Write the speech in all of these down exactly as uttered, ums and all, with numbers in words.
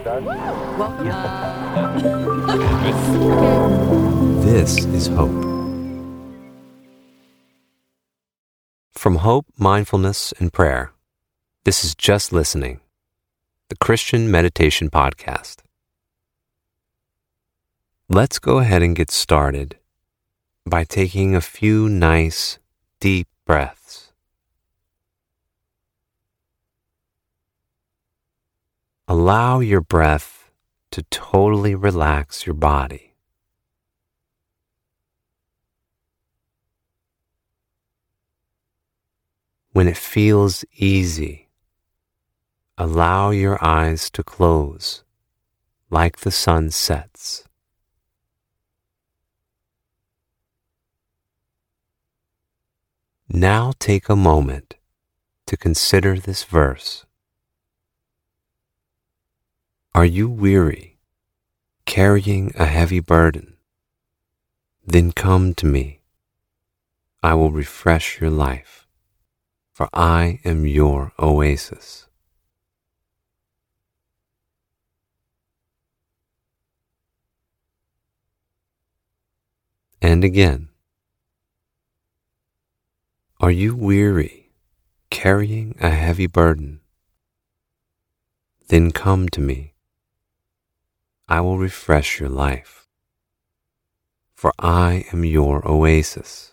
Welcome. This is Hope. From Hope, Mindfulness, and Prayer, this is Just Listening, the Christian Meditation Podcast. Let's go ahead and get started by taking a few nice, deep breaths. Allow your breath to totally relax your body. When it feels easy, allow your eyes to close like the sun sets. Now take a moment to consider this verse. Are you weary, carrying a heavy burden? Then come to me. I will refresh your life, for I am your oasis. And again, are you weary, carrying a heavy burden? Then come to me. I will refresh your life, for I am your oasis.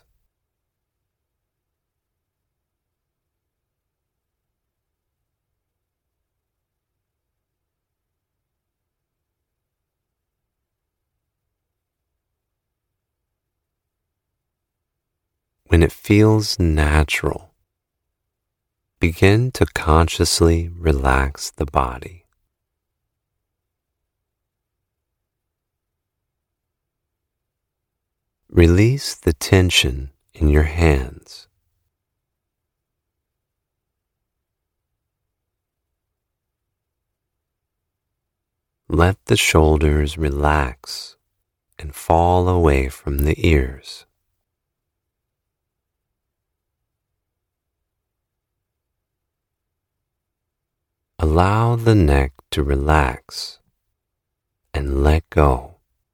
When it feels natural, begin to consciously relax the body. Release the tension in your hands. Let the shoulders relax and fall away from the ears. Allow the neck to relax and let go.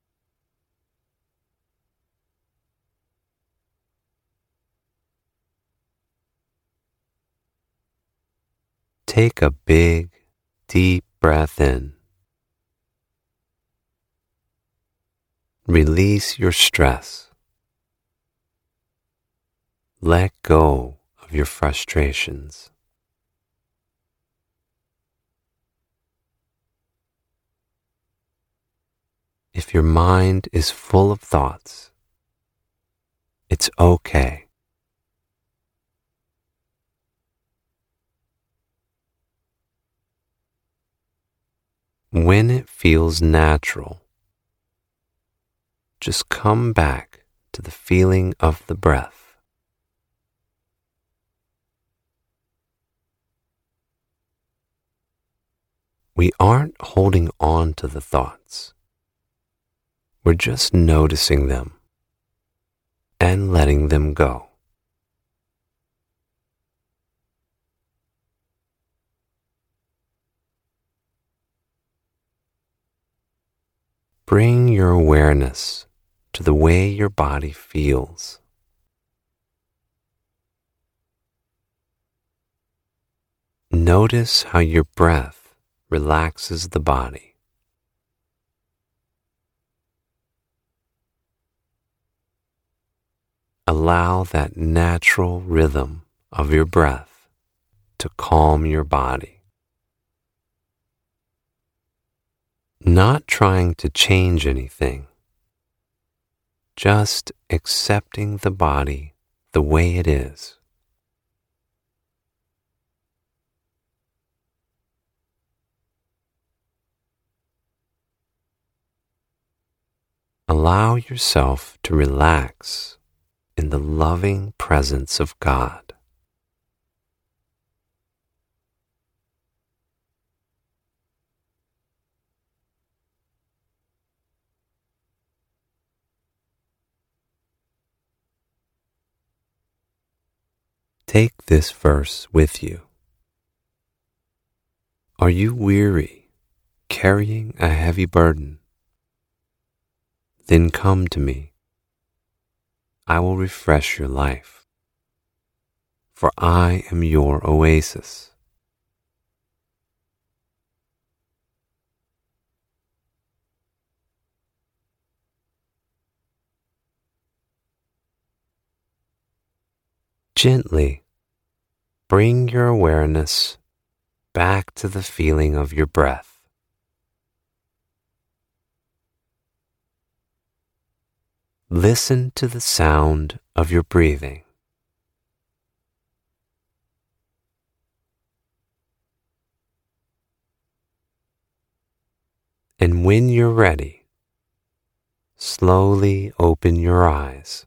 Take a big, deep breath in. Release your stress. Let go of your frustrations. If your mind is full of thoughts, it's okay. When it feels natural, just come back to the feeling of the breath. We aren't holding on to the thoughts. We're just noticing them and letting them go. Bring your awareness to the way your body feels. Notice how your breath relaxes the body. Allow that natural rhythm of your breath to calm your body. Not trying to change anything, just accepting the body the way it is. Allow yourself to relax in the loving presence of God. Take this verse with you. Are you weary, carrying a heavy burden, then come to me. I will refresh your life, for I am your oasis. Gently bring your awareness back to the feeling of your breath. Listen to the sound of your breathing. And when you're ready, slowly open your eyes.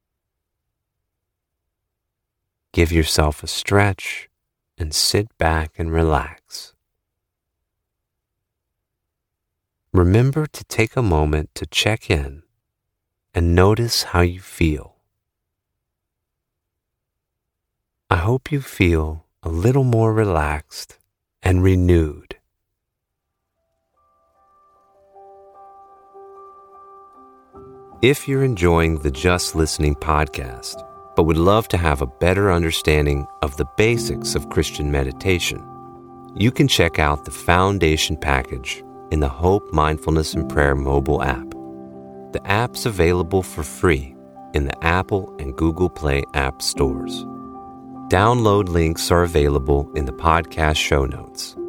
Give yourself a stretch and sit back and relax. Remember to take a moment to check in and notice how you feel. I hope you feel a little more relaxed and renewed. If you're enjoying the Just Listening podcast, but would love to have a better understanding of the basics of Christian meditation, you can check out the Foundation package in the Hope, Mindfulness, and Prayer mobile app. The app's available for free in the Apple and Google Play app stores. Download links are available in the podcast show notes.